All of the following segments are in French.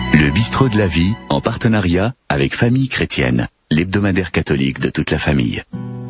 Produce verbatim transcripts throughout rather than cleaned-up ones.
Le bistrot de la vie, en partenariat avec Famille Chrétienne, l'hebdomadaire catholique de toute la famille.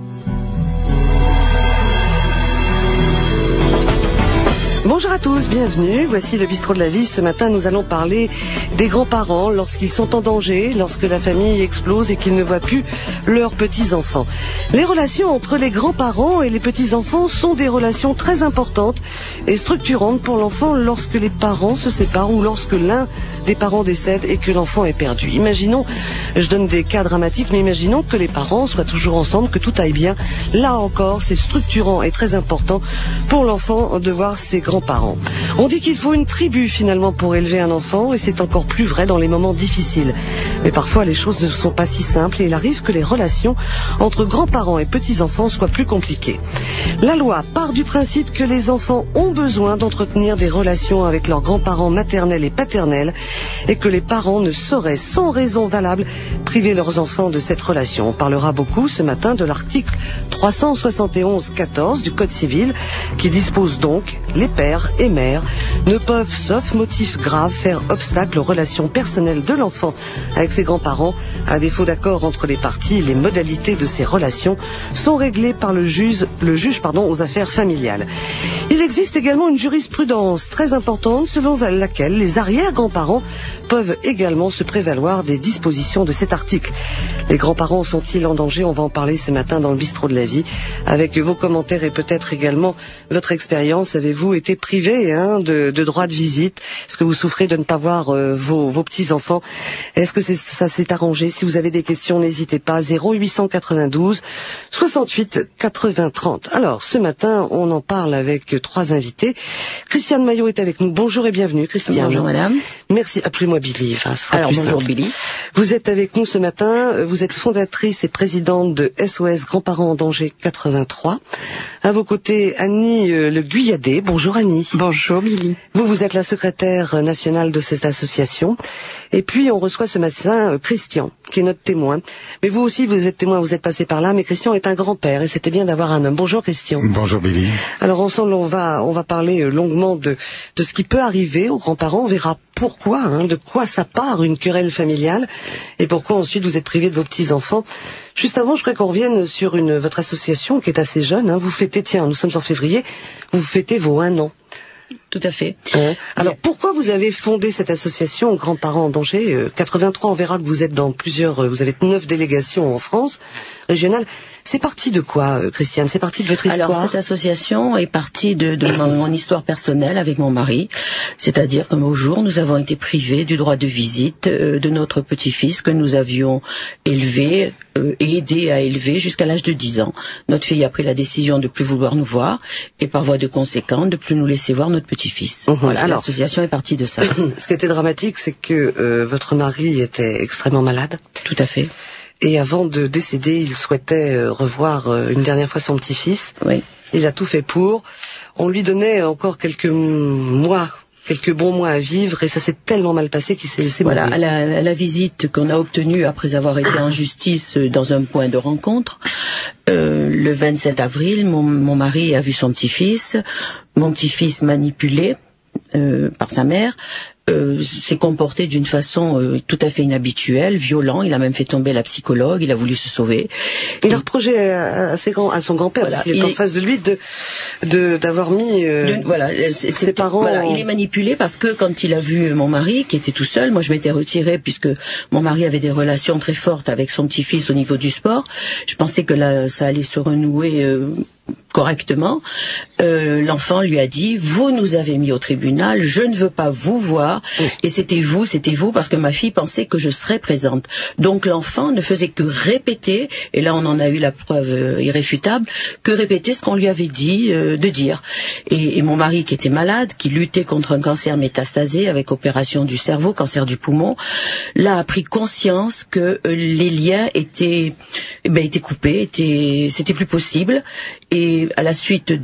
Bonjour à tous, bienvenue. Voici le bistrot de la vie. Ce matin, nous allons parler des grands-parents lorsqu'ils sont en danger, lorsque la famille explose et qu'ils ne voient plus leurs petits-enfants. Les relations entre les grands-parents et les petits-enfants sont des relations très importantes et structurantes pour l'enfant lorsque les parents se séparent ou lorsque l'un des parents décède et que l'enfant est perdu. Imaginons, je donne des cas dramatiques, mais imaginons que les parents soient toujours ensemble, que tout aille bien. Là encore, c'est structurant et très important pour l'enfant de voir ses grands-parents. On dit qu'il faut une tribu finalement pour élever un enfant et c'est encore plus vrai dans les moments difficiles. Mais parfois les choses ne sont pas si simples et il arrive que les relations entre grands-parents et petits-enfants soient plus compliquées. La loi part du principe que les enfants ont besoin d'entretenir des relations avec leurs grands-parents maternels et paternels et que les parents ne sauraient sans raison valable priver leurs enfants de cette relation. On parlera beaucoup ce matin de l'article trois cent soixante et onze quatorze du Code civil qui dispose donc les pères et mères ne peuvent, sauf motif grave, faire obstacle aux relations personnelles de l'enfant avec ses grands-parents. À défaut d'accord entre les parties, les modalités de ces relations sont réglées par le juge, le juge pardon, aux affaires familiales. Il existe également une jurisprudence très importante selon laquelle les arrière-grands-parents peuvent également se prévaloir des dispositions de cet article. Les grands-parents sont-ils en danger? On va en parler ce matin dans le bistrot de la vie avec vos commentaires et peut-être également votre expérience. Avez-vous été privé hein, de, de droit de visite? Est-ce que vous souffrez de ne pas voir euh, vos, vos petits-enfants? Est-ce que c'est, ça s'est arrangé? Si vous avez des questions, n'hésitez pas. zéro huit cent quatre-vingt-douze soixante-huit quatre-vingts trente. Alors, ce matin, on en parle avec trois invités. Christiane Maillot est avec nous. Bonjour et bienvenue, Christiane. Bonjour, madame. Merci. Appelez-moi Billy. Enfin, ce sera Alors, plus bonjour, simple. Billy. Vous êtes avec nous ce matin. Vous êtes fondatrice et présidente de S O S Grands-parents en danger quatre-vingt-trois. À vos côtés, Annie euh, Le Guyadet. Bonjour, Annie. Bonjour, Billy. Vous, vous êtes la secrétaire nationale de cette association. Et puis, on reçoit ce matin euh, Christian, qui est notre témoin. Mais vous aussi, vous êtes témoin, vous êtes passé par là. Mais Christian est un grand-père et c'était bien d'avoir un homme. Bonjour, Christian. Bonjour, Billy. Alors, ensemble, on va, on va parler euh, longuement de, de ce qui peut arriver aux grands-parents. On verra pourquoi, hein, de quoi ça part une querelle familiale et pourquoi ensuite vous êtes privé de vos petits-enfants. Juste avant, je voudrais qu'on revienne sur une, votre association qui est assez jeune. Hein. Vous fêtez, tiens, nous sommes en février, vous fêtez vos un an. Tout à fait. Hein. Alors, pourquoi vous avez fondé cette association Grands-parents en danger euh, quatre-vingt-trois, on verra que vous êtes dans plusieurs, euh, vous avez neuf délégations en France régionales. C'est parti de quoi, euh, Christiane? C'est parti de votre histoire? Alors, cette association est partie de, de mon, mon histoire personnelle avec mon mari. C'est-à-dire que au jour, nous avons été privés du droit de visite euh, de notre petit-fils que nous avions élevé euh, et aidé à élever jusqu'à l'âge de dix ans. Notre fille a pris la décision de plus vouloir nous voir et par voie de conséquent de plus nous laisser voir notre petit-fils. Mmh, voilà, alors, l'association est partie de ça. Ce qui était dramatique, c'est que euh, votre mari était extrêmement malade. Tout à fait. Et avant de décéder, il souhaitait euh, revoir euh, une dernière fois son petit-fils. Oui. Il a tout fait pour. On lui donnait encore quelques mois, quelques bons mois à vivre, et ça s'est tellement mal passé qu'il s'est laissé voilà, mourir. À la, à la visite qu'on a obtenue après avoir été en justice dans un point de rencontre, euh, le vingt-sept avril, mon, mon mari a vu son petit-fils, mon petit-fils manipulé euh, par sa mère, Euh, s'est comporté d'une façon euh, tout à fait inhabituelle, violent. Il a même fait tomber la psychologue. Il a voulu se sauver. Il a reproché à, à, ses grands, à son grand-père, voilà, parce qu'il est en est... face de lui, de, de d'avoir mis euh, de, voilà, ses parents. Voilà, il est manipulé parce que quand il a vu mon mari, qui était tout seul, moi je m'étais retirée puisque mon mari avait des relations très fortes avec son petit-fils au niveau du sport. Je pensais que là, ça allait se renouer. Euh, correctement, euh, l'enfant lui a dit: vous nous avez mis au tribunal, je ne veux pas vous voir, oui. Et c'était vous, c'était vous, parce que ma fille pensait que je serais présente. Donc l'enfant ne faisait que répéter, et là on en a eu la preuve euh, irréfutable, que répéter ce qu'on lui avait dit euh, de dire. Et, et mon mari, qui était malade, qui luttait contre un cancer métastasé avec opération du cerveau, cancer du poumon, là a pris conscience que euh, les liens étaient, eh ben, étaient coupés, étaient, c'était plus possible. Et à la suite de ce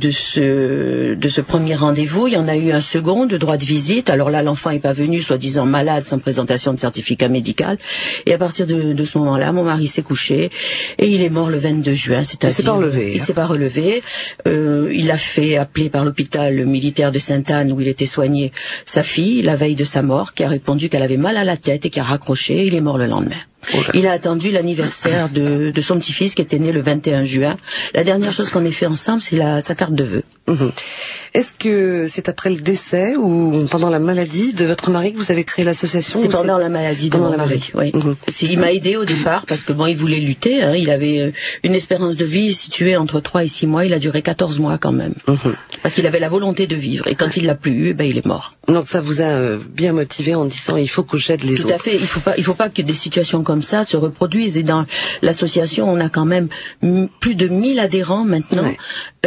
ce de ce premier rendez-vous, il y en a eu un second de droit de visite. Alors là, l'enfant est pas venu, soi-disant malade, sans présentation de certificat médical. Et à partir de, de ce moment-là, mon mari s'est couché et il est mort le vingt-deux juin. C'est-à-dire, il s'est pas relevé. Il hein. s'est pas relevé. Euh, il a fait appeler par l'hôpital militaire de Sainte-Anne où il était soigné sa fille la veille de sa mort, qui a répondu qu'elle avait mal à la tête et qui a raccroché. Il est mort le lendemain. Il a attendu l'anniversaire de, de son petit-fils qui était né le vingt et un juin. La dernière chose qu'on ait fait ensemble, c'est la, sa carte de vœux. Mmh. Est-ce que c'est après le décès ou pendant la maladie de votre mari que vous avez créé l'association? C'est pendant c'est... la maladie de pendant mon la mari, oui. Mmh. Il m'a aidé au départ parce que bon, il voulait lutter. Hein. Il avait une espérance de vie située entre trois et six mois. Il a duré quatorze mois quand même. Mmh. Parce qu'il avait la volonté de vivre. Et quand il l'a plus eu, ben, il est mort. Donc ça vous a bien motivé en disant il faut que j'aide les Tout autres. Tout à fait. Il faut pas, il faut pas que des situations comme ça se reproduisent. Et dans l'association, on a quand même m- plus de mille adhérents maintenant. Ouais.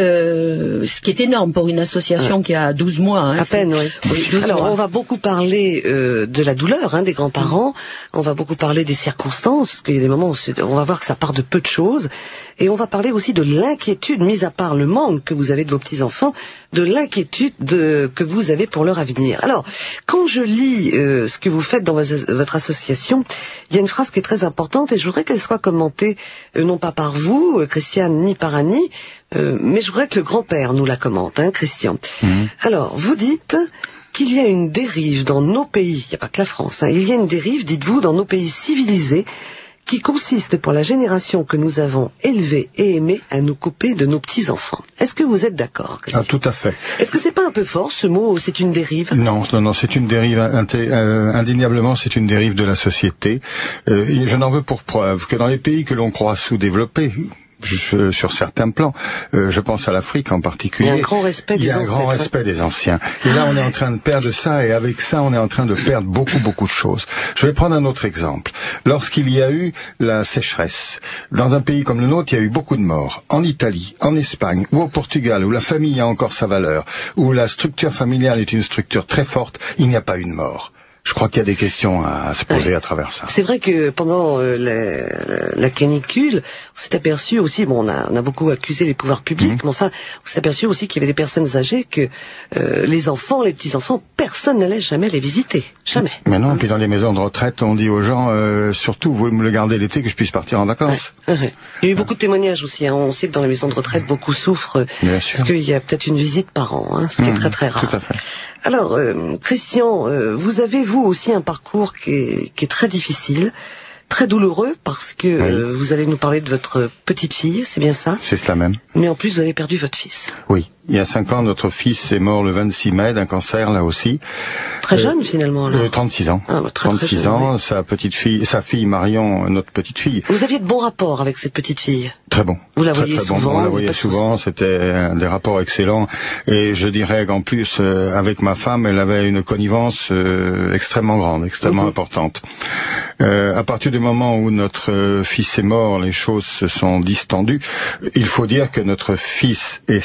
Euh, ce qui est énorme pour une association ouais. qui a douze mois. Hein, à peine, oui. oui Alors, mois. On va beaucoup parler euh, de la douleur hein, des grands-parents. Mmh. On va beaucoup parler des circonstances, parce qu'il y a des moments où on va voir que ça part de peu de choses. Et on va parler aussi de l'inquiétude, mis à part le manque que vous avez de vos petits-enfants, de l'inquiétude de, que vous avez pour leur avenir. Alors, quand je lis euh, ce que vous faites dans votre, votre association, il y a une phrase qui est très importante et je voudrais qu'elle soit commentée, euh, non pas par vous, euh, Christiane, ni par Annie, euh, mais je voudrais que le grand-père nous la commente, hein, Christian. Mmh. Alors, vous dites qu'il y a une dérive dans nos pays, il n'y a pas que la France, hein, il y a une dérive, dites-vous, dans nos pays civilisés, qui consiste pour la génération que nous avons élevée et aimée à nous couper de nos petits-enfants. Est-ce que vous êtes d'accord, Christian? Ah, tout à fait. Est-ce que c'est pas un peu fort, ce mot, c'est une dérive? Non, non, non, c'est une dérive, euh, indéniablement, c'est une dérive de la société. Euh, et je n'en veux pour preuve que dans les pays que l'on croit sous-développés, Je, sur certains plans, euh, je pense à l'Afrique en particulier. Il y a un grand respect des anciens. Il y a un grand respect des anciens. Et là, on est en train de perdre ça, et avec ça, on est en train de perdre beaucoup, beaucoup de choses. Je vais prendre un autre exemple. Lorsqu'il y a eu la sécheresse, dans un pays comme le nôtre, il y a eu beaucoup de morts. En Italie, en Espagne, ou au Portugal, où la famille a encore sa valeur, où la structure familiale est une structure très forte, il n'y a pas eu de mort. Je crois qu'il y a des questions à se poser ouais. à travers ça. C'est vrai que pendant euh, la, la canicule, on s'est aperçu aussi, bon, on a, on a beaucoup accusé les pouvoirs publics, mmh. mais enfin, on s'est aperçu aussi qu'il y avait des personnes âgées que euh, les enfants, les petits-enfants, personne n'allait jamais les visiter. Jamais. Mais non, puis dans les maisons de retraite, on dit aux gens, euh, surtout, vous me le gardez l'été, que je puisse partir en vacances. Ouais, ouais. Il y a eu beaucoup de témoignages aussi. Hein. On sait que dans les maisons de retraite, beaucoup souffrent. Bien parce sûr. Qu'il y a peut-être une visite par an, hein, ce qui mmh, est très très rare. Tout à fait. Alors, euh, Christian, euh, vous avez, vous aussi, un parcours qui est, qui est très difficile, très douloureux, parce que oui. euh, vous allez nous parler de votre petite fille, c'est bien ça? C'est cela même. Mais en plus, vous avez perdu votre fils. Oui. Il y a cinq ans, notre fils est mort le vingt-six mai d'un cancer, là aussi. Très euh, jeune, finalement, alors. Euh, trente-six ans. Ah, bah, très, trente-six très jeune, ans, oui. sa petite fille, sa fille Marion, notre petite fille. Vous aviez de bons rapports avec cette petite fille? Très bon. Vous la très, voyez très souvent? Bon. On la voyait souvent, c'était des rapports excellents. Et je dirais qu'en plus, euh, avec ma femme, elle avait une connivence euh, extrêmement grande, extrêmement mm-hmm. importante. Euh, à partir du moment où notre euh, fils est mort, les choses se sont distendues. Il faut dire que notre fils et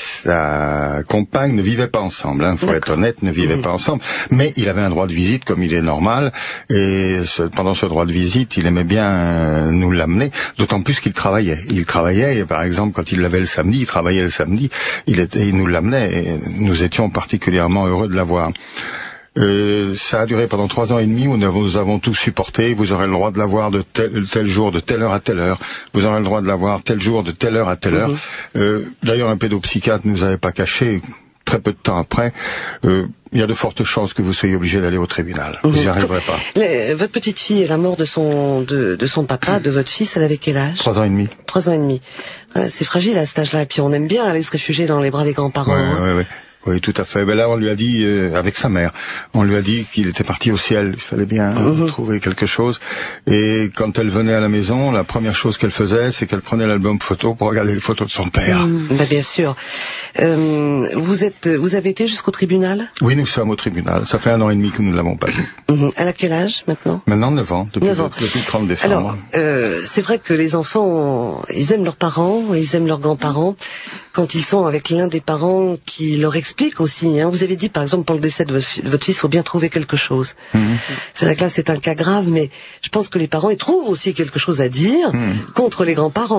sa compagne ne vivaient pas ensemble, hein, faut être honnête, ne vivaient mmh. pas ensemble, mais il avait un droit de visite comme il est normal, et ce, pendant ce droit de visite, il aimait bien euh, nous l'amener, d'autant plus qu'il travaillait. Il travaillait, et par exemple, quand il l'avait le samedi, il travaillait le samedi, il, était, il nous l'amenait, et nous étions particulièrement heureux de l'avoir. Euh, ça a duré pendant trois ans et demi où nous avons, nous avons tous supporté. Vous aurez le droit de l'avoir de tel, tel jour, de telle heure à telle heure. Vous aurez le droit de l'avoir tel jour, de telle heure à telle heure. Mmh. Euh, d'ailleurs, un pédopsychiatre ne nous avait pas caché. Très peu de temps après, euh, il y a de fortes chances que vous soyez obligé d'aller au tribunal. Mmh. Vous n'y arriverez pas. Les, votre petite fille, à la mort de son de, de son papa, de votre fils, elle avait quel âge? Trois ans et demi. Trois ans et demi. Euh, c'est fragile à cet âge-là. Et puis on aime bien aller se réfugier dans les bras des grands-parents. Ouais, hein. ouais, ouais. Oui, tout à fait. Ben là, on lui a dit, euh, avec sa mère, on lui a dit qu'il était parti au ciel. Il fallait bien mmh. trouver quelque chose. Et quand elle venait à la maison, la première chose qu'elle faisait, c'est qu'elle prenait l'album photo pour regarder les photos de son père. Mmh. Ben bien sûr. Euh, vous êtes, vous avez été jusqu'au tribunal? Oui, nous sommes au tribunal. Ça fait un an et demi que nous ne l'avons pas vu. Mmh. Elle a quel âge maintenant? Maintenant neuf ans, depuis, neuf ans. Le, depuis le trente décembre. Alors, euh, c'est vrai que les enfants, ils aiment leurs parents, ils aiment leurs grands-parents quand ils sont avec l'un des parents qui leur explique aussi. Hein. Vous avez dit, par exemple, pour le décès de votre, de votre fils, il faut bien trouver quelque chose. Mmh. C'est vrai que là, c'est un cas grave, mais je pense que les parents, ils trouvent aussi quelque chose à dire mmh. contre les grands-parents.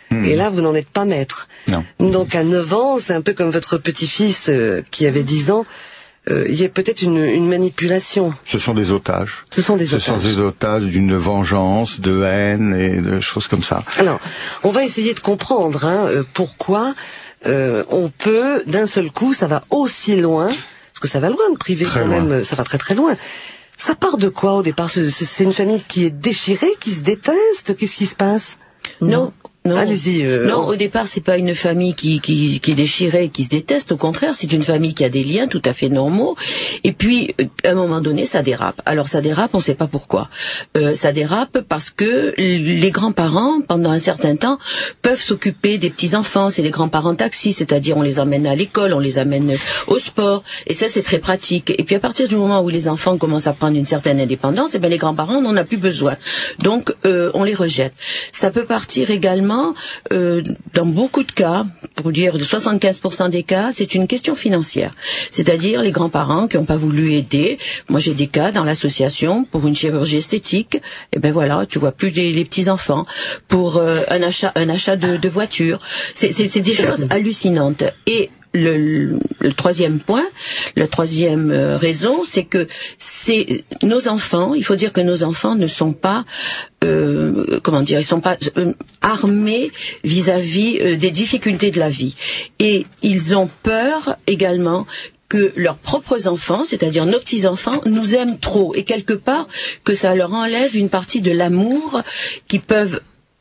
Mmh. Et là, vous n'en êtes pas maître. Non. Donc à neuf ans, c'est un peu comme votre petit-fils euh, qui avait dix ans. Euh, il y a peut-être une, une manipulation. Ce sont des otages. Ce sont des Ce otages. sont des otages d'une vengeance, de haine et de choses comme ça. Alors, on va essayer de comprendre hein, euh, pourquoi euh, on peut, d'un seul coup, ça va aussi loin, parce que ça va loin de priver Très quand loin. même, ça va très très loin. Ça part de quoi au départ? C'est c'est une famille qui est déchirée, qui se déteste? Qu'est-ce qui se passe? Non. Non. Allez-y. Euh, non, on... au départ, c'est pas une famille qui, qui, qui est déchirée, qui se déteste. Au contraire, c'est une famille qui a des liens tout à fait normaux. Et puis, à un moment donné, ça dérape. Alors, ça dérape, on ne sait pas pourquoi. Euh, ça dérape parce que les grands-parents, pendant un certain temps, peuvent s'occuper des petits-enfants. C'est les grands-parents taxis, c'est-à-dire on les emmène à l'école, on les amène au sport. Et ça, c'est très pratique. Et puis, à partir du moment où les enfants commencent à prendre une certaine indépendance, eh ben, les grands-parents n'en ont plus besoin. Donc, euh, on les rejette. Ça peut partir également Euh, dans beaucoup de cas, pour dire de soixante-quinze pour cent des cas, c'est une question financière. C'est-à-dire les grands-parents qui n'ont pas voulu aider. Moi, j'ai des cas dans l'association pour une chirurgie esthétique. Et ben voilà, tu vois plus les, les petits-enfants. Pour euh, un achat, un achat de, de voiture. C'est, c'est, c'est des choses hallucinantes. Et Le, le, le troisième point, la troisième euh, raison, c'est que c'est nos enfants. Il faut dire que nos enfants ne sont pas, euh, comment dire, ils sont pas euh, armés vis-à-vis euh, des difficultés de la vie, et ils ont peur également que leurs propres enfants, c'est-à-dire nos petits-enfants, nous aiment trop, et quelque part que ça leur enlève une partie de l'amour qu'ils peuvent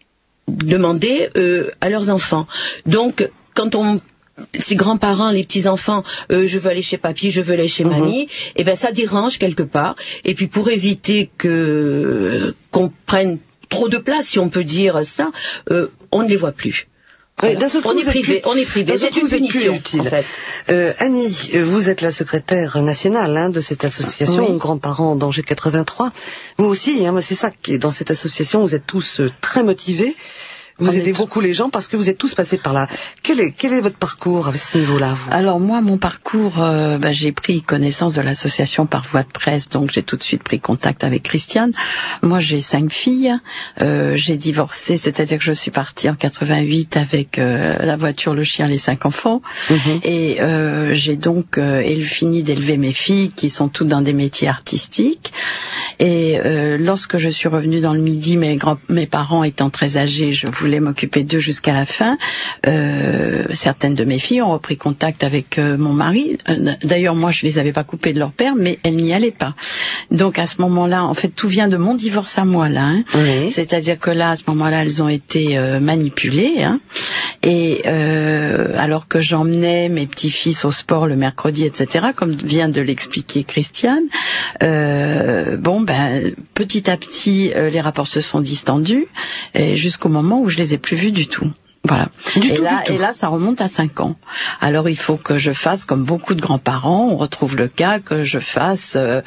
demander euh, à leurs enfants. Donc, quand on ces grands-parents, les petits-enfants, euh, je veux aller chez papy, je veux aller chez mamie, et ben ça dérange quelque part. Et puis pour éviter que qu'on prenne trop de place, si on peut dire ça, euh, on ne les voit plus. Oui, Voilà. d'un seul coup, on, est vous êtes privé, plus- on est privé, d'un seul c'est coup, une vous êtes plus punition utile. en fait. Euh, Annie, euh, vous êtes la secrétaire nationale hein, de cette association Oui. Grands-parents en danger quatre-vingt-trois. Vous aussi, hein, c'est ça qui est dans cette association. Vous êtes tous euh, très motivés. Vous On aidez est- beaucoup les gens parce que vous êtes tous passés par là. Quel est, quel est votre parcours à ce niveau-là, vous? Alors moi, mon parcours, euh, bah, j'ai pris connaissance de l'association par voie de presse, donc j'ai tout de suite pris contact avec Christiane. Moi, j'ai cinq filles. Euh, j'ai divorcé, c'est-à-dire que je suis partie en quatre-vingt-huit avec euh, la voiture, le chien, les cinq enfants. Mhm. Et euh, j'ai donc euh, éle- fini d'élever mes filles, qui sont toutes dans des métiers artistiques. Et euh, lorsque je suis revenue dans le Midi, mes grands, mes parents étant très âgés, je voulais m'occuper d'eux jusqu'à la fin. Euh, certaines de mes filles ont repris contact avec euh, mon mari. Euh, D'ailleurs, moi, je les avais pas coupées de leur père, mais elles n'y allaient pas. Donc, à ce moment-là, en fait, tout vient de mon divorce à moi, là. Hein. Oui. C'est-à-dire que là, à ce moment-là, elles ont été euh, manipulées. Hein. Et euh, alors que j'emmenais mes petits-fils au sport le mercredi, et cetera, comme vient de l'expliquer Christiane, euh, bon, ben, petit à petit, euh, les rapports se sont distendus, et jusqu'au moment où je les ai plus vus du tout. Voilà. Du et tout, là, du tout. et là, ça remonte à cinq ans. Alors, il faut que je fasse comme beaucoup de grands-parents. On retrouve le cas que je fasse, euh,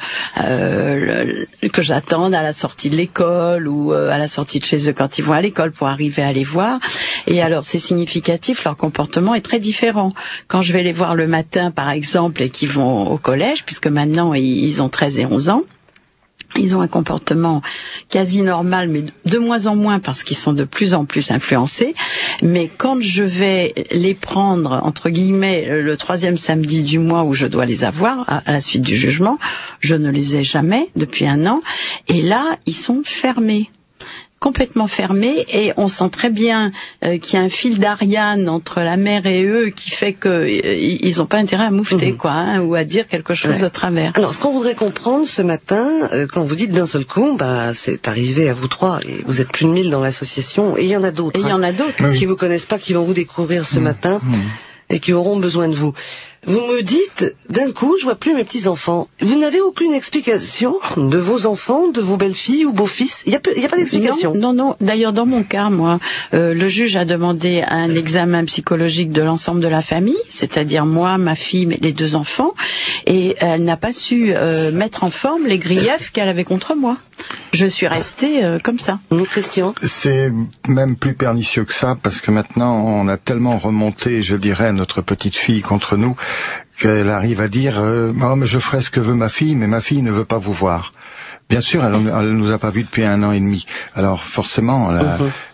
euh, le- que j'attende à la sortie de l'école ou euh, à la sortie de chez eux quand ils vont à l'école pour arriver à les voir. Et alors, c'est significatif. Leur comportement est très différent. Quand je vais les voir le matin, par exemple, et qu'ils vont au collège, puisque maintenant ils ils ont treize et onze ans. Ils ont un comportement quasi normal, mais de moins en moins parce qu'ils sont de plus en plus influencés. Mais quand je vais les prendre, entre guillemets, le troisième samedi du mois où je dois les avoir, à, à la suite du jugement, je ne les ai jamais depuis un an. Et là, ils sont fermés. Complètement fermés, et on sent très bien euh, qu'il y a un fil d'Ariane entre la mère et eux qui fait que euh, ils n'ont pas intérêt à moufter, Mhm. quoi, hein, ou à dire quelque chose Ouais. de travers. Alors, ce qu'on voudrait comprendre ce matin, euh, quand vous dites d'un seul coup, bah, c'est arrivé à vous trois, et vous êtes plus de mille dans l'association, et il y en a d'autres. Et il y hein, en a d'autres. Oui. qui vous connaissent pas, qui vont vous découvrir ce matin et qui auront besoin de vous. Vous me dites, d'un coup, je vois plus mes petits-enfants. Vous n'avez aucune explication de vos enfants, de vos belles-filles ou beaux-fils? Il n'y a, peu- il y a pas d'explication. Non, non, non. D'ailleurs, dans mon cas, moi, euh, le juge a demandé un examen psychologique de l'ensemble de la famille, c'est-à-dire moi, ma fille, mes- les deux enfants, et elle n'a pas su euh, mettre en forme les griefs qu'elle avait contre moi. Je suis restée euh, comme ça. Nous, Christian? C'est même plus pernicieux que ça, parce que maintenant, on a tellement remonté, je dirais, notre petite fille contre nous, qu'elle arrive à dire euh, oh, mais je ferai ce que veut ma fille, mais ma fille ne veut pas vous voir. Bien sûr, elle ne nous a pas vus depuis un an et demi. Alors forcément, la, Mhm.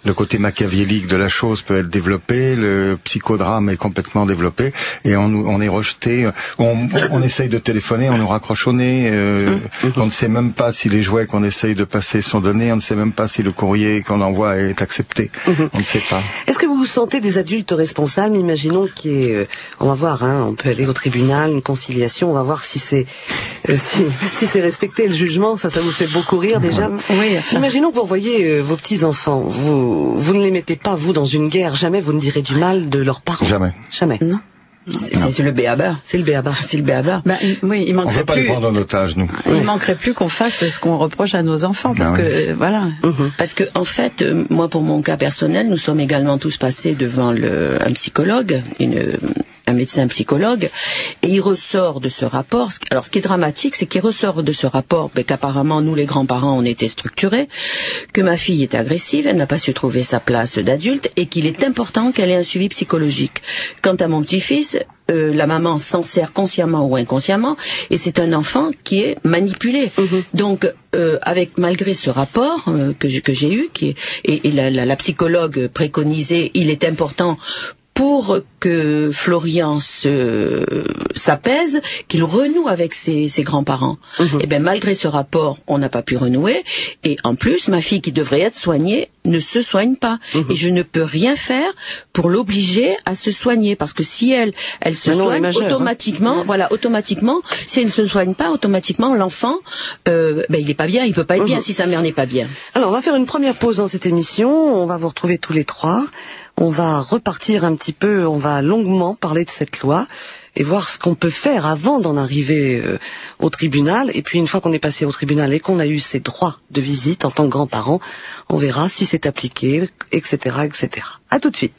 le côté machiavélique de la chose peut être développé, le psychodrame est complètement développé, et on, on est rejeté, on, on essaye de téléphoner, on nous raccroche au nez, euh, on ne sait même pas si les jouets qu'on essaye de passer sont donnés, on ne sait même pas si le courrier qu'on envoie est accepté, on ne sait pas. Est-ce que vous vous sentez des adultes responsables? Imaginons qu'il y ait, euh, on va voir, hein, on peut aller au tribunal, une conciliation, on va voir si c'est euh, si, si c'est respecté le jugement, ça ça vous fait beaucoup rire déjà. Oui, enfin. Imaginons que vous envoyez euh, vos petits-enfants, vous vous ne les mettez pas, vous, dans une guerre, jamais vous ne direz du mal de leurs parents. Jamais. Jamais. Non. C'est, c'est le béaba. C'est le béaba. C'est le béaba. Ben, oui, il On manquerait ne veut pas plus. les prendre en otage, nous. Il manquerait plus qu'on fasse ce qu'on reproche à nos enfants, parce Ben que oui. euh, voilà. Mhm. Parce que en fait, euh, moi pour mon cas personnel, nous sommes également tous passés devant le, un psychologue, une, un médecin psychologue, et il ressort de ce rapport. Alors ce qui est dramatique, c'est qu'il ressort de ce rapport ben, qu'apparemment nous les grands-parents on était structurés, que ma fille est agressive, elle n'a pas su trouver sa place d'adulte, et qu'il est important qu'elle ait un suivi psychologique. Quant à mon petit-fils, Euh, la maman s'en sert consciemment ou inconsciemment, et c'est un enfant qui est manipulé. Mm-hmm. Donc, euh, avec malgré ce rapport euh, que j'ai, que j'ai eu, qui est, et, et la, la, la psychologue préconisait, il est important pour que Florian se, s'apaise, qu'il renoue avec ses, ses grands-parents. Mm-hmm. Et bien malgré ce rapport, on n'a pas pu renouer. Et en plus, ma fille qui devrait être soignée ne se soigne pas. Mm-hmm. Et je ne peux rien faire pour l'obliger à se soigner, parce que si elle, elle se Maintenant, soigne majeure, automatiquement, hein. voilà, automatiquement, si elle ne se soigne pas, automatiquement l'enfant, euh, ben il est pas bien, il peut pas être Mm-hmm. bien si sa mère n'est pas bien. Alors, on va faire une première pause dans cette émission. On va vous retrouver tous les trois. On va repartir un petit peu, on va longuement parler de cette loi et voir ce qu'on peut faire avant d'en arriver euh, au tribunal. Et puis, une fois qu'on est passé au tribunal et qu'on a eu ses droits de visite en tant que grands-parents, on verra si c'est appliqué, et cetera, et cetera. À tout de suite.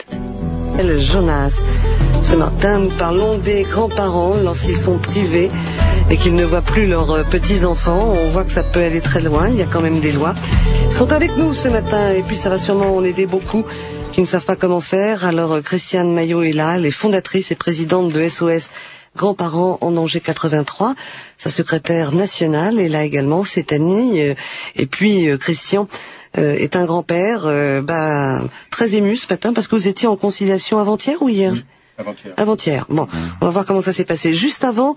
Jonas. Ce matin, nous parlons des grands-parents lorsqu'ils sont privés et qu'ils ne voient plus leurs petits-enfants. On voit que ça peut aller très loin, il y a quand même des lois. Ils sont avec nous ce matin, et puis ça va sûrement en aider beaucoup qui ne savent pas comment faire. Alors, Christiane Maillot est là, elle est fondatrice et présidente de S O S Grands-parents en danger quatre-vingt-trois. Sa secrétaire nationale est là également, c'est Annie. Et puis, Christian euh, est un grand-père euh, bah, très ému ce matin parce que vous étiez en conciliation avant-hier ou hier ? Oui. Avant-hier. Avant-hier. Bon, mmh. On va voir comment ça s'est passé. Juste avant,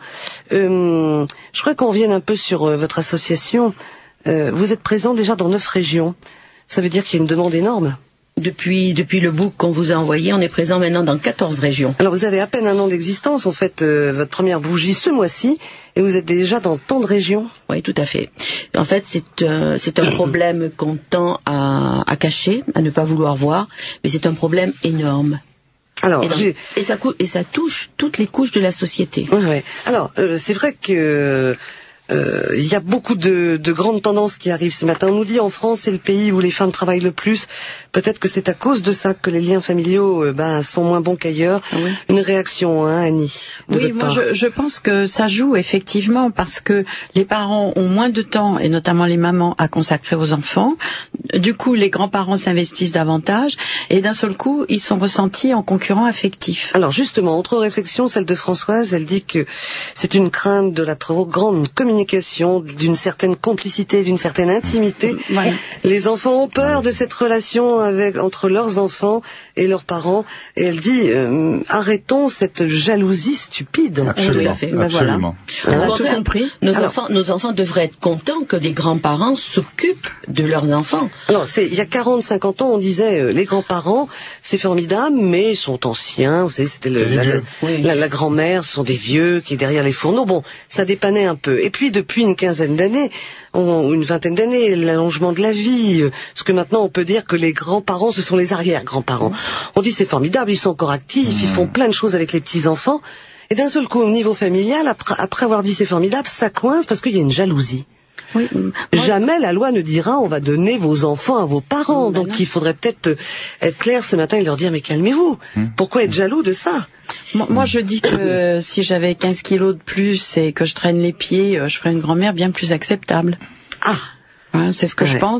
euh, je crois qu'on revienne un peu sur euh, votre association. Euh, vous êtes présent déjà dans neuf régions. Ça veut dire qu'il y a une demande énorme. Depuis, depuis le book qu'on vous a envoyé, on est présent maintenant dans quatorze régions. Alors vous avez à peine un an d'existence, on fait euh, votre première bougie ce mois-ci, et vous êtes déjà dans tant de régions. Oui, tout à fait. En fait, c'est un, c'est un problème qu'on tend à, à cacher, à ne pas vouloir voir, mais c'est un problème énorme. Alors, et, donc, j'ai... et, ça, et ça touche toutes les couches de la société. Ouais, ouais. Alors, euh, c'est vrai que... Euh, il y a beaucoup de, de grandes tendances qui arrivent ce matin. On nous dit en France, c'est le pays où les femmes travaillent le plus. Peut-être que c'est à cause de ça que les liens familiaux euh, ben, sont moins bons qu'ailleurs. Ah oui. Une réaction, hein, Annie, de Oui, votre moi part. je, je pense que ça joue effectivement parce que les parents ont moins de temps, et notamment les mamans, à consacrer aux enfants. Du coup, les grands-parents s'investissent davantage et d'un seul coup, ils sont ressentis en concurrents affectifs. Alors justement, autre réflexion, celle de Françoise, elle dit que c'est une crainte de la trop grande communication, d'une certaine complicité, d'une certaine intimité. Ouais. Les enfants ont peur de cette relation avec entre leurs enfants et leurs parents. Et elle dit, euh, arrêtons cette jalousie stupide. Absolument. Oui, tout à fait. Ben Absolument. Voilà. On a tout compris. Nos Alors, enfants, nos enfants devraient être contents que les grands-parents s'occupent de leurs enfants. Alors, c'est, il y a quarante, cinquante ans, on disait, euh, les grands-parents, c'est formidable, mais ils sont anciens. Vous savez, c'était le, la, la, oui. la, la grand-mère, ce sont des vieux qui est derrière les fourneaux. Bon, ça dépannait un peu. Et puis, depuis une quinzaine d'années, ou une vingtaine d'années, l'allongement de la vie, euh, parce que maintenant, on peut dire que les grands-parents, ce sont les arrière-grands-parents. On dit, c'est formidable, ils sont encore actifs, mmh. ils font plein de choses avec les petits-enfants. Et d'un seul coup, au niveau familial, après, après avoir dit c'est formidable, ça coince parce qu'il y a une jalousie. Oui. Jamais la loi ne dira on va donner vos enfants à vos parents. Ben Donc non. il faudrait peut-être être clair ce matin et leur dire mais calmez-vous. Hum. Pourquoi être jaloux de ça? Moi, moi, je dis que si j'avais quinze kilos de plus et que je traîne les pieds, je ferais une grand-mère bien plus acceptable. Ah, Hein, c'est ce que ouais. je pense.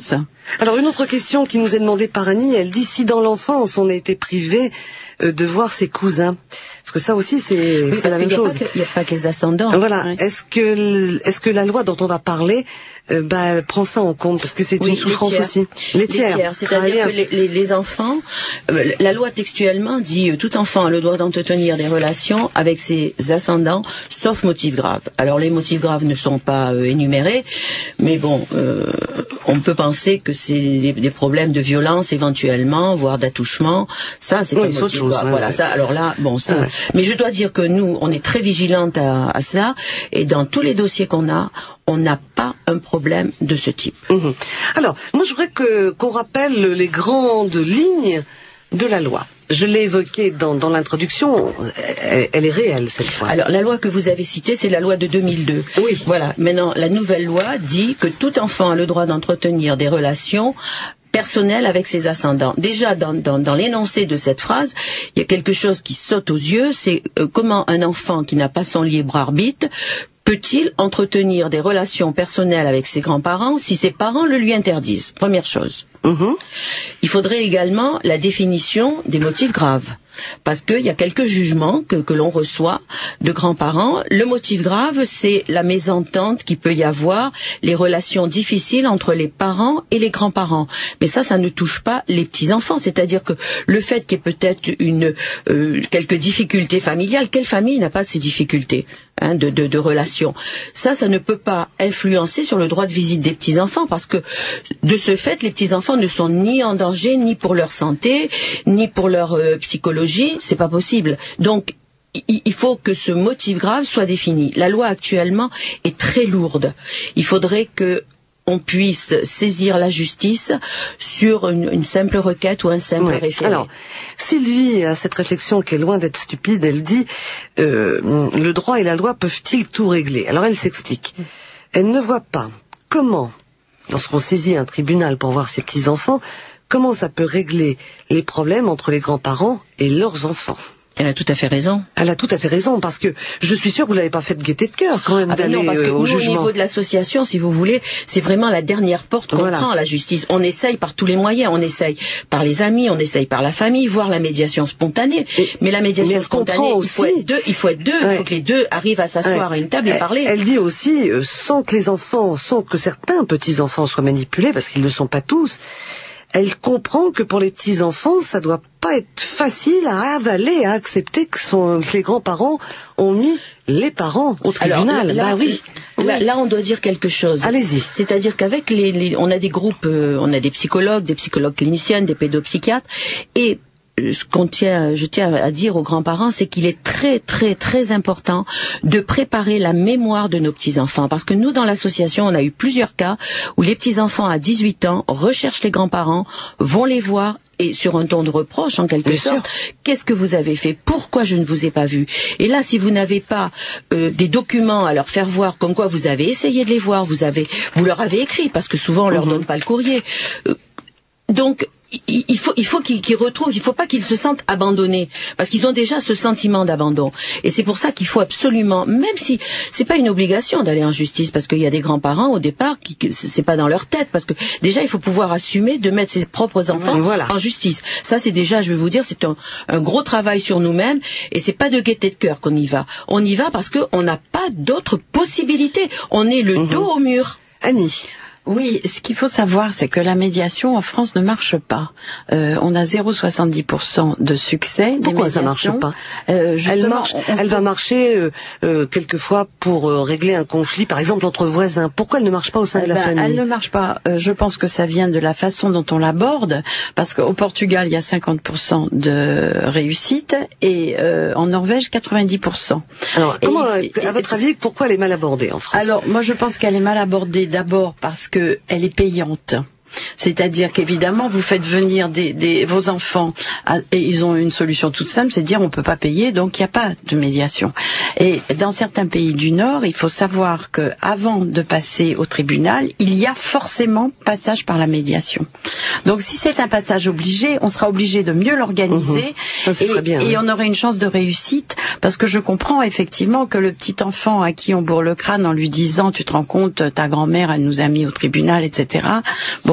Alors une autre question qui nous est demandée par Annie, elle dit si dans l'enfance on a été privé euh, de voir ses cousins, parce que ça aussi c'est oui, la même chose. Il n'y a pas que les ascendants. Voilà. Oui. Est-ce que est-ce que la loi dont on va parler euh, bah, elle prend ça en compte, parce que c'est oui, une souffrance les tiers. aussi. Les tiers. Les tiers. C'est-à-dire que les, les, les enfants, euh, la loi textuellement dit euh, tout enfant a le droit d'entretenir des relations avec ses ascendants, sauf motifs graves. Alors les motifs graves ne sont pas euh, énumérés, mais bon, euh, on peut penser que c'est des, des problèmes de violence éventuellement, voire d'attouchement. Ça, c'est oui, un motif chose, grave. Ouais, voilà. ouais. Ça, alors là, bon, ça. Ouais. Mais je dois dire que nous, on est très vigilante à, à ça, et dans tous les dossiers qu'on a, on n'a pas un problème de ce type. Mmh. Alors, moi, je voudrais que qu'on rappelle les grandes lignes de la loi. Je l'ai évoqué dans, dans l'introduction, elle, elle est réelle cette fois. Alors, la loi que vous avez citée, c'est la loi de deux mille deux. Oui. Voilà. Maintenant, la nouvelle loi dit que tout enfant a le droit d'entretenir des relations personnelles avec ses ascendants. Déjà, dans, dans, dans l'énoncé de cette phrase, il y a quelque chose qui saute aux yeux, c'est euh, comment un enfant qui n'a pas son libre arbitre peut-il entretenir des relations personnelles avec ses grands-parents si ses parents le lui interdisent? Première chose. Mmh. Il faudrait également la définition des motifs graves. Parce qu'il y a quelques jugements que, que l'on reçoit de grands-parents. Le motif grave, c'est la mésentente qu'il peut y avoir, les relations difficiles entre les parents et les grands-parents. Mais ça, ça ne touche pas les petits-enfants. C'est-à-dire que le fait qu'il y ait peut-être une euh, quelques difficultés familiales, quelle famille n'a pas de ces difficultés hein, de, de, de relations? Ça, ça ne peut pas influencer sur le droit de visite des petits-enfants, parce que de ce fait, les petits-enfants ne sont ni en danger, ni pour leur santé, ni pour leur euh, psychologie. C'est pas possible. Donc, il faut que ce motif grave soit défini. La loi actuellement est très lourde. Il faudrait que on puisse saisir la justice sur une, une simple requête ou un simple ouais. référé. Alors, Sylvie a cette réflexion qui est loin d'être stupide. Elle dit euh, le droit et la loi peuvent-ils tout régler? Alors elle s'explique. Elle ne voit pas comment, lorsqu'on saisit un tribunal pour voir ses petits-enfants, comment ça peut régler les problèmes entre les grands-parents et leurs enfants. Elle a tout à fait raison. Elle a tout à fait raison, parce que je suis sûre que vous l'avez pas fait de gaieté de cœur quand même ah ben d'aller non, parce que euh, au nous, jugement. Au niveau de l'association, si vous voulez, c'est vraiment la dernière porte qu'on voilà. prend à la justice. On essaye par tous les moyens, on essaye par les amis, on essaye par la famille, voire la médiation spontanée. Et, mais la médiation mais spontanée, aussi, il faut être deux, il faut être deux, ouais. il faut que les deux arrivent à s'asseoir ouais. à une table et elle, parler. Elle dit aussi, euh, sans que les enfants, sans que certains petits-enfants soient manipulés, parce qu'ils ne le sont pas tous, elle comprend que pour les petits-enfants, ça doit pas être facile à avaler, à accepter que, son, que les grands-parents ont mis les parents au tribunal. Alors, là, bah oui. Là, oui. là, on doit dire quelque chose. Allez-y. C'est-à-dire qu'avec les, les, on a des groupes, euh, on a des psychologues, des psychologues cliniciennes, des pédopsychiatres, et ce qu'on tient, je tiens à dire aux grands-parents, c'est qu'il est très, très, très important de préparer la mémoire de nos petits-enfants. Parce que nous, dans l'association, on a eu plusieurs cas où les petits-enfants à dix-huit ans recherchent les grands-parents, vont les voir, et sur un ton de reproche, en quelque Bien sorte, sûr. Qu'est-ce que vous avez fait? Pourquoi je ne vous ai pas vu? Et là, si vous n'avez pas euh, des documents à leur faire voir, comme quoi vous avez essayé de les voir, vous avez, vous leur avez écrit, parce que souvent on leur Mm-hmm. donne pas le courrier. Euh, donc, il faut, il faut qu'ils, qu'ils retrouvent, il faut pas qu'ils se sentent abandonnés, parce qu'ils ont déjà ce sentiment d'abandon. Et c'est pour ça qu'il faut absolument, même si c'est pas une obligation d'aller en justice, parce qu'il y a des grands-parents au départ qui, c'est pas dans leur tête, parce que déjà il faut pouvoir assumer de mettre ses propres enfants voilà. en justice. Ça c'est déjà, je vais vous dire, c'est un, un gros travail sur nous-mêmes, et c'est pas de gaieté de cœur qu'on y va. On y va parce que on n'a pas d'autres possibilités. On est le mmh. dos au mur. Annie. Oui, ce qu'il faut savoir, c'est que la médiation en France ne marche pas. Euh, on a zéro virgule soixante-dix pour cent de succès. Pourquoi des ça marche pas euh, Elle marche. On, on elle peut... va marcher euh, euh, quelquefois pour euh, régler un conflit, par exemple entre voisins. Pourquoi elle ne marche pas au sein eh de la ben, famille? Elle ne marche pas. Euh, je pense que ça vient de la façon dont on l'aborde, parce qu'au Portugal il y a cinquante pour cent de réussite et euh, en Norvège quatre-vingt-dix pour cent. Alors, et, comment, et, à votre avis, pourquoi elle est mal abordée en France? Alors, moi je pense qu'elle est mal abordée d'abord parce que elle est payante. C'est-à-dire qu'évidemment, vous faites venir des, des, vos enfants à, et ils ont une solution toute simple, c'est de dire on peut pas payer, donc il n'y a pas de médiation. Et dans certains pays du Nord, il faut savoir que avant de passer au tribunal, il y a forcément passage par la médiation. Donc si c'est un passage obligé, on sera obligé de mieux l'organiser mmh. Ça, et, bien, et oui. on aurait une chance de réussite, parce que je comprends effectivement que le petit enfant à qui on bourre le crâne en lui disant tu te rends compte, ta grand-mère elle nous a mis au tribunal, et cetera. Bon,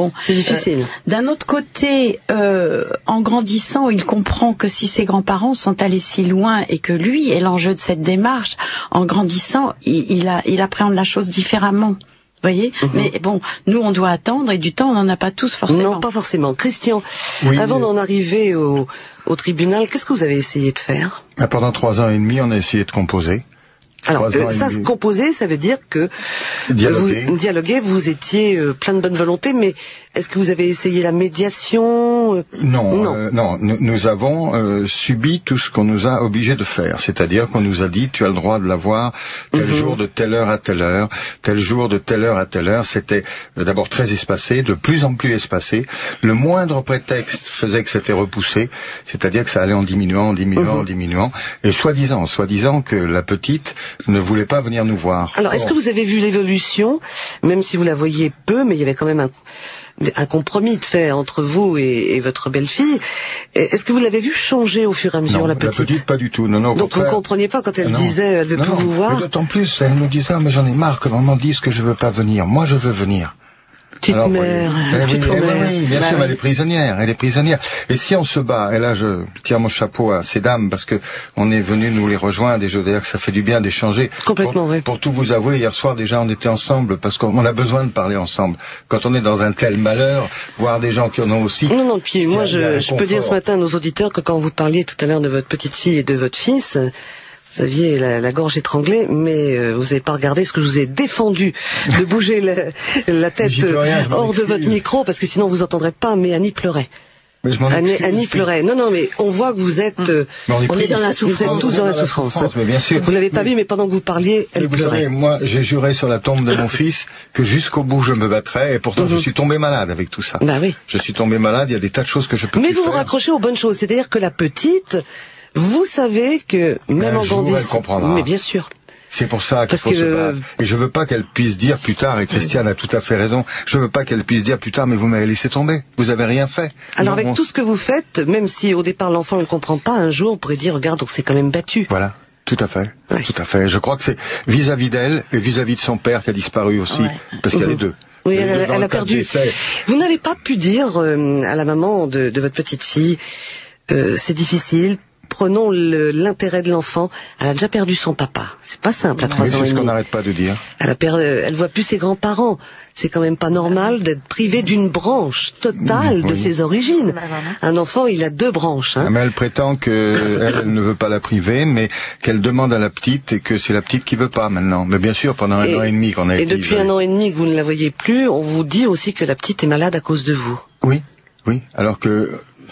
bon. C'est difficile. Euh, d'un autre côté, euh, en grandissant, il comprend que si ses grands-parents sont allés si loin et que lui est l'enjeu de cette démarche, en grandissant, il, il, a, il appréhende la chose différemment. Vous voyez, mm-hmm. Mais bon, nous on doit attendre et du temps on n'en a pas tous forcément. Non, pas forcément. Christian, oui, avant mais... d'en arriver au, au tribunal, qu'est-ce que vous avez essayé de faire? Pendant trois ans et demi, on a essayé de composer. Alors, euh, ça, se composer, ça veut dire que dialoguer. vous dialoguez, vous étiez euh, plein de bonne volonté, mais est-ce que vous avez essayé la médiation? Non, non. Euh, non. Nous, nous avons euh, subi tout ce qu'on nous a obligé de faire, c'est-à-dire qu'on nous a dit tu as le droit de la voir tel mm-hmm. jour de telle heure à telle heure, tel jour de telle heure à telle heure. C'était euh, d'abord très espacé, de plus en plus espacé. Le moindre prétexte faisait que c'était repoussé, c'est-à-dire que ça allait en diminuant, en diminuant, mm-hmm. en diminuant, et soi-disant, soi-disant que la petite ne voulait pas venir nous voir. Alors, est-ce bon. que vous avez vu l'évolution, même si vous la voyez peu, mais il y avait quand même un un compromis de fait entre vous et, et votre belle-fille. Est-ce que vous l'avez vu changer au fur et à mesure, non, la petite? La petite, pas du tout. Non, non. Donc vous ne compreniez pas quand elle non. disait elle veut non, plus non. vous voir? Mais d'autant plus, elle nous disait ah, mais j'en ai marre que maman dise que je veux pas venir. Moi, je veux venir. Petite Alors, mère, oui, petite oui, mère. oui, bien bah sûr, oui. elle est prisonnière, elle est prisonnière. Et si on se bat, et là je tire mon chapeau à ces dames parce que on est venu nous les rejoindre et je veux dire que ça fait du bien d'échanger. Complètement, pour, oui. Pour tout vous avouer, hier soir déjà on était ensemble parce qu'on a besoin de parler ensemble. Quand on est dans un tel malheur, voir des gens qui en ont aussi. Non, non, puis moi je, je peux dire ce matin à nos auditeurs que quand vous parliez tout à l'heure de votre petite fille et de votre fils, vous aviez la, la gorge étranglée, mais euh, vous n'avez pas regardé ce que je vous ai défendu de bouger la, la tête rien, hors de votre micro, parce que sinon vous entendrez pas, mais Annie pleurait. Mais je m'en Annie, Annie pleurait. Non, non, mais on voit que vous êtes, euh, on, est, on est dans la souffrance. Vous êtes tous dans, dans la, la souffrance. souffrance hein. Mais bien sûr. Vous l'avez pas vu, mais pendant que vous parliez, elle vous pleurait. Savez, moi, j'ai juré sur la tombe de mon fils que jusqu'au bout je me battrais, et pourtant mm-hmm. je suis tombé malade avec tout ça. Bah oui. Je suis tombé malade. Il y a des tas de choses que je peux. Mais plus vous faire. vous raccrochez aux bonnes choses, c'est-à-dire que la petite. Vous savez que même un en grandissant, elle comprendra. Mais bien sûr. C'est pour ça qu'il faut que... se battre. Et je veux pas qu'elle puisse dire plus tard, et Christiane a tout à fait raison, je veux pas qu'elle puisse dire plus tard, mais vous m'avez laissé tomber, vous avez rien fait. Alors non, avec on... tout ce que vous faites, même si au départ l'enfant ne comprend pas, un jour on pourrait dire, regarde, on s'est quand même battu. Voilà. Tout à fait, ouais. tout à fait. Je crois que c'est vis-à-vis d'elle et vis-à-vis de son père qui a disparu aussi, ouais. parce qu'il y a les deux. Oui, elle, elle, elle a perdu. Vous n'avez pas pu dire euh, à la maman de, de votre petite fille, euh, c'est difficile, prenons l'intérêt de l'enfant. Elle a déjà perdu son papa. C'est pas simple à trois ans et demi. C'est ce qu'on n'arrête pas de dire. Elle a perdu, elle voit plus ses grands-parents. C'est quand même pas normal d'être privé d'une branche totale oui. de ses origines. Un enfant, il a deux branches. Hein. Mais elle prétend que elle, elle ne veut pas la priver, mais qu'elle demande à la petite et que c'est la petite qui veut pas maintenant. Mais bien sûr, pendant un et, an et demi qu'on a et été. Et depuis isolé. un an et demi que vous ne la voyez plus, on vous dit aussi que la petite est malade à cause de vous. Oui, oui. Alors que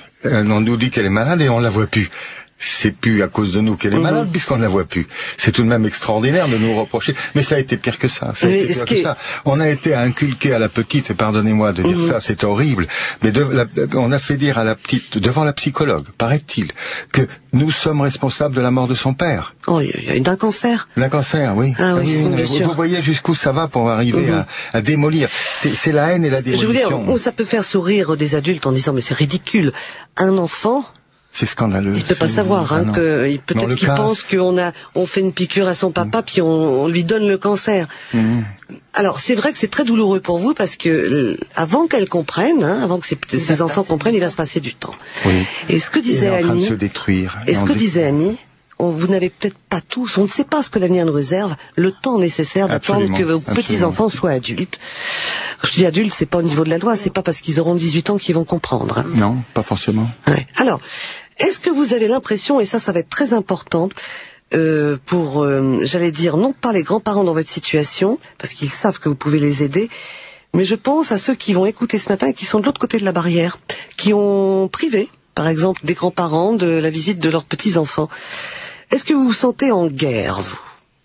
on nous dit qu'elle est malade et on la voit plus. C'est plus à cause de nous qu'elle est malade, mmh. puisqu'on ne la voit plus. C'est tout de même extraordinaire de nous reprocher. Mais ça a été pire que ça. Ça a été pire que ça. On a été inculqué à la petite, et pardonnez-moi de dire mmh. ça, c'est horrible, mais de, la, on a fait dire à la petite, devant la psychologue, paraît-il, que nous sommes responsables de la mort de son père. Oh, il y a eu d'un cancer. D'un cancer, oui. Ah, oui, oui, bien vous, sûr. vous voyez jusqu'où ça va pour arriver mmh. à, à démolir. C'est la haine et la démolition. Je veux dire, ça peut faire sourire des adultes en disant, mais c'est ridicule. Un enfant... C'est scandaleux. Il peut pas savoir, hein, que peut-être qu'il pense qu'on a, on fait une piqûre à son papa, mmh. puis on, on lui donne le cancer. Mmh. Alors c'est vrai que c'est très douloureux pour vous parce que avant qu'elle comprenne, hein, avant que ses, ses enfants comprennent, il va se passer du temps. Oui. Et ce que disait Annie, en train de se détruire. Et, et ce que disait Annie, on, vous n'avez peut-être pas tous, on ne sait pas ce que l'avenir nous réserve, le temps nécessaire d'attendre que vos petits-enfants soient adultes. Je dis adultes, c'est pas au niveau de la loi, c'est pas parce qu'ils auront dix-huit ans qu'ils vont comprendre. Hein. Non, pas forcément. Ouais. Alors, est-ce que vous avez l'impression, et ça, ça va être très important, euh, pour, euh, j'allais dire, non pas les grands-parents dans votre situation, parce qu'ils savent que vous pouvez les aider, mais je pense à ceux qui vont écouter ce matin et qui sont de l'autre côté de la barrière, qui ont privé, par exemple, des grands-parents de la visite de leurs petits-enfants. Est-ce que vous vous sentez en guerre, vous ?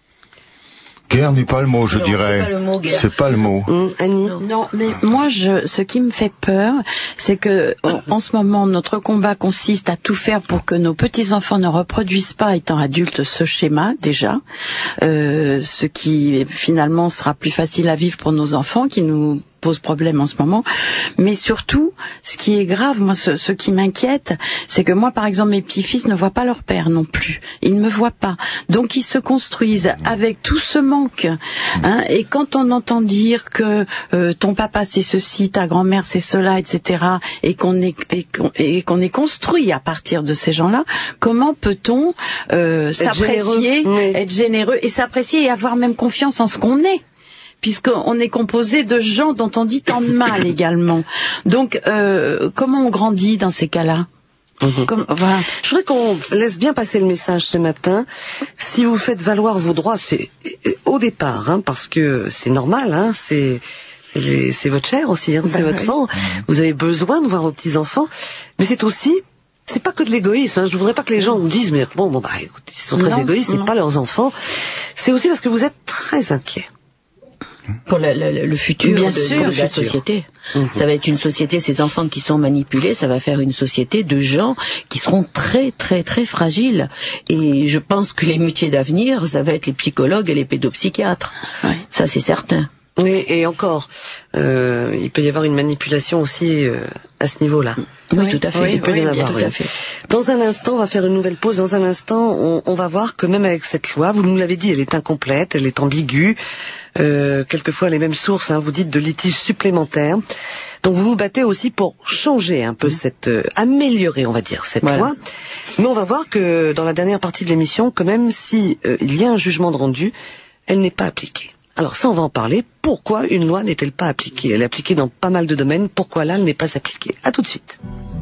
Guerre n'est pas le mot, je non, dirais. C'est pas le mot. Mmh, Annie. Non, non, mais moi, je, ce qui me fait peur, c'est que en, en ce moment, notre combat consiste à tout faire pour que nos petits enfants ne reproduisent pas, étant adultes, ce schéma déjà, euh, ce qui finalement sera plus facile à vivre pour nos enfants, qui nous pose problème en ce moment. Mais surtout, ce qui est grave, moi, ce, ce qui m'inquiète, c'est que moi, par exemple, mes petits-fils ne voient pas leur père non plus. Ils ne me voient pas. Donc, ils se construisent avec tout ce manque. Hein, et quand on entend dire que euh, ton papa c'est ceci, ta grand-mère c'est cela, et cetera, et qu'on est et qu'on, et qu'on est construit à partir de ces gens-là, comment peut-on euh, s'apprécier, généreux, oui. être généreux et s'apprécier et avoir même confiance en ce qu'on est, puisqu'on est composé de gens dont on dit tant de mal également. Donc, euh, comment on grandit dans ces cas-là? Mmh. Comme, voilà. Je voudrais qu'on laisse bien passer le message ce matin. Si vous faites valoir vos droits, c'est au départ, hein, parce que c'est normal, hein, c'est c'est, les, c'est votre chair aussi, hein, c'est bah, votre oui. sang. Vous avez besoin de voir vos petits enfants, mais c'est aussi, c'est pas que de l'égoïsme. Hein. Je voudrais pas que les gens me disent, mais bon, bon bah, écoute, ils sont très non, égoïstes, c'est non. pas leurs enfants. C'est aussi parce que vous êtes très inquiets. Pour le, le, le futur Bien de, sûr, de le la futur. société. Mmh. Ça va être une société, ces enfants qui sont manipulés, ça va faire une société de gens qui seront très très très fragiles. Et je pense que les métiers d'avenir, ça va être les psychologues et les pédopsychiatres. Ouais. Ça c'est certain. Oui, et encore, euh, il peut y avoir une manipulation aussi euh, à ce niveau-là. Oui, Oui, tout à fait. oui, Il peut y en oui, avoir. tout oui. à fait. Dans un instant, on va faire une nouvelle pause. Dans un instant, on, on va voir que même avec cette loi, vous nous l'avez dit, elle est incomplète, elle est ambiguë. Euh, quelquefois, les mêmes sources, hein, vous dites de litiges supplémentaires. Donc, vous vous battez aussi pour changer un peu cette, euh, améliorer, on va dire, cette Voilà. loi. Mais on va voir que dans la dernière partie de l'émission, que même si euh, il y a un jugement de rendu, elle n'est pas appliquée. Alors ça, on va en parler. Pourquoi une loi n'est-elle pas appliquée? Elle est appliquée dans pas mal de domaines. Pourquoi là, elle n'est pas appliquée? À tout de suite.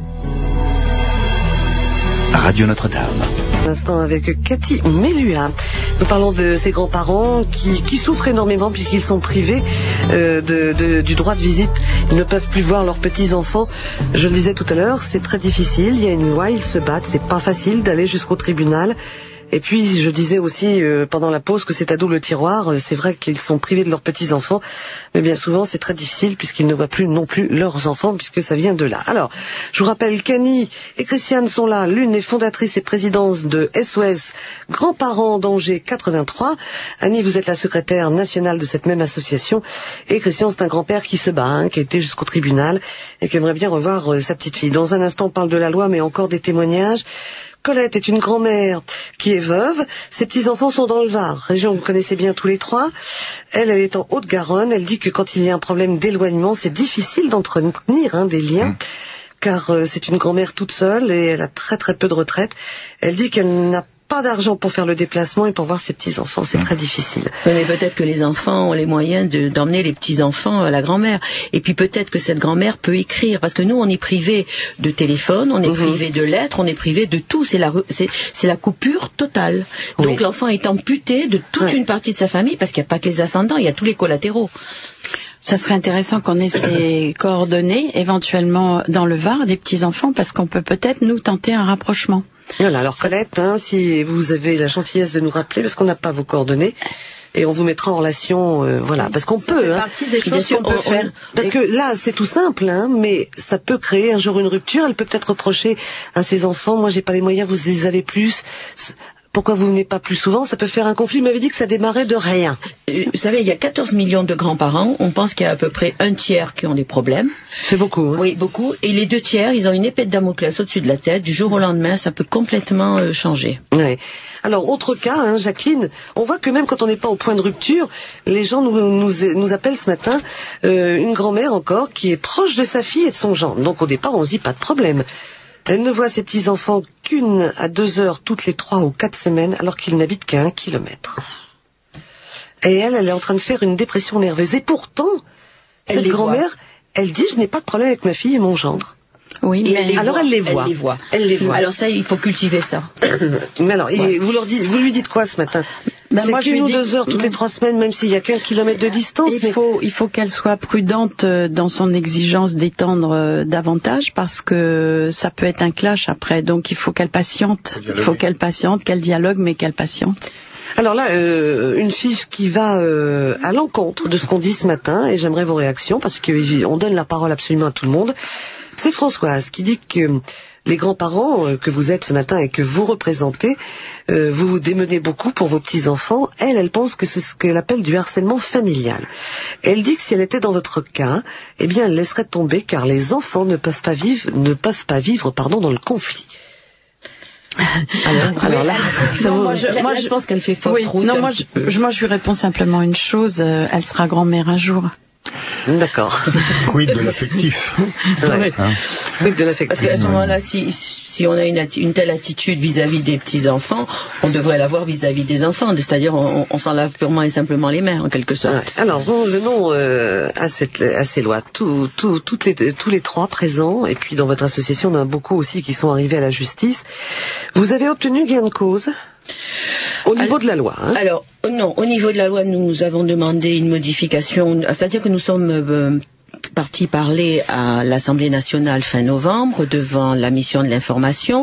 Radio Notre-Dame. Un instant avec Cathy Mellua. Nous parlons de ces grands-parents qui, qui souffrent énormément puisqu'ils sont privés euh, de, de, du droit de visite. Ils ne peuvent plus voir leurs petits-enfants. Je le disais tout à l'heure, c'est très difficile. Il y a une loi, ils se battent. C'est pas facile d'aller jusqu'au tribunal. Et puis, je disais aussi euh, pendant la pause que c'est à double tiroir. C'est vrai qu'ils sont privés de leurs petits-enfants, mais bien souvent, c'est très difficile puisqu'ils ne voient plus non plus leurs enfants, puisque ça vient de là. Alors, je vous rappelle qu'Annie et Christiane sont là. L'une est fondatrice et présidente de S O S Grands-Parents en Danger quatre-vingt-trois. Annie, vous êtes la secrétaire nationale de cette même association. Et Christian, c'est un grand-père qui se bat, hein, qui a été jusqu'au tribunal et qui aimerait bien revoir euh, sa petite fille. Dans un instant, on parle de la loi, mais encore des témoignages. Colette est une grand-mère qui est veuve. Ses petits-enfants sont dans le Var, région que vous connaissez bien tous les trois. Elle, elle est en Haute-Garonne. Elle dit que quand il y a un problème d'éloignement, c'est difficile d'entretenir hein, des liens, mmh. car euh, c'est une grand-mère toute seule et elle a très très peu de retraite. Elle dit qu'elle n'a pas d'argent pour faire le déplacement et pour voir ses petits-enfants. C'est mmh. très difficile. Oui, mais peut-être que les enfants ont les moyens de, d'emmener les petits-enfants à la grand-mère. Et puis peut-être que cette grand-mère peut écrire. Parce que nous, on est privé de téléphone, on est mmh. privé de lettres, on est privé de tout. C'est la, c'est, c'est la coupure totale. Donc oui. l'enfant est amputé de toute ouais. une partie de sa famille parce qu'il n'y a pas que les ascendants, il y a tous les collatéraux. Ça serait intéressant qu'on ait ces coordonnées, éventuellement dans le Var, des petits-enfants, parce qu'on peut peut-être nous tenter un rapprochement. Voilà, alors Colette, hein, si vous avez la gentillesse de nous rappeler, parce qu'on n'a pas vos coordonnées, et on vous mettra en relation, euh, voilà, parce qu'on ça peut, fait hein, partie des choses qu'on on, peut on, faire. Parce que là, c'est tout simple, hein, mais ça peut créer un jour une rupture. Elle peut peut-être reprocher à ses enfants, moi j'ai pas les moyens, vous les avez plus. Pourquoi vous venez pas plus souvent? Ça peut faire un conflit. Il m'avait dit que ça démarrait de rien. Vous savez, il y a quatorze millions de grands-parents. On pense qu'il y a à peu près un tiers qui ont des problèmes. Ça fait beaucoup. Hein. Oui, beaucoup. Et les deux tiers, ils ont une épée de Damoclès au-dessus de la tête. Du jour au lendemain, ça peut complètement euh, changer. Ouais. Alors, autre cas, hein, Jacqueline, on voit que même quand on n'est pas au point de rupture, les gens nous, nous, nous appellent ce matin, euh, une grand-mère encore, qui est proche de sa fille et de son gendre. Donc, au départ, on se dit pas de problème. Elle ne voit ses petits-enfants qu'une à deux heures toutes les trois ou quatre semaines, alors qu'ils n'habitent qu'à un kilomètre. Et elle, elle est en train de faire une dépression nerveuse. Et pourtant, elle cette grand-mère, voit. elle dit, je n'ai pas de problème avec ma fille et mon gendre. Oui, mais elle alors voit. elle les voit. Elle les voit. Elle les voit. Alors ça, il faut cultiver ça. Mais alors, ouais. vous leur dites, vous lui dites quoi ce matin? Ben c'est moi, qu'une ou dis... deux heures toutes les trois semaines, même s'il y a qu'un kilomètre de distance. Il mais... faut, il faut qu'elle soit prudente dans son exigence d'étendre davantage parce que ça peut être un clash après. Donc il faut qu'elle patiente. Il faut qu'elle patiente, qu'elle dialogue, mais qu'elle patiente. Alors là, euh, une fiche qui va euh, à l'encontre de ce qu'on dit ce matin, et j'aimerais vos réactions parce qu'on donne la parole absolument à tout le monde. C'est Françoise qui dit que les grands-parents euh, que vous êtes ce matin et que vous représentez, euh, vous vous démenez beaucoup pour vos petits-enfants. Elle, elle pense que c'est ce qu'elle appelle du harcèlement familial. Elle dit que si elle était dans votre cas, eh bien, elle laisserait tomber car les enfants ne peuvent pas vivre, ne peuvent pas vivre, pardon, dans le conflit. Alors, alors là, ça non, vaut... moi, je, là, moi, je pense qu'elle fait fausse oui, route. Non, moi je, je, moi, je lui réponds simplement une chose. Euh, elle sera grand-mère un jour. D'accord. Quid de l'affectif. Ouais. Hein? Quid de l'affectif. Parce qu'à ce moment-là, si, si on a une, atti- une telle attitude vis-à-vis des petits-enfants, on devrait l'avoir vis-à-vis des enfants. C'est-à-dire, on, on s'en lave purement et simplement les mains, en quelque sorte. Ouais. Alors, revenons euh, à, cette, à ces lois. Tout, tout, toutes les, tous les trois présents, et puis dans votre association, on en a beaucoup aussi qui sont arrivés à la justice. Vous avez obtenu gain de cause au niveau alors, de la loi. Hein. Alors, non, au niveau de la loi, nous avons demandé une modification, c'est-à-dire que nous sommes euh, partis parler à l'Assemblée nationale fin novembre devant la mission de l'information.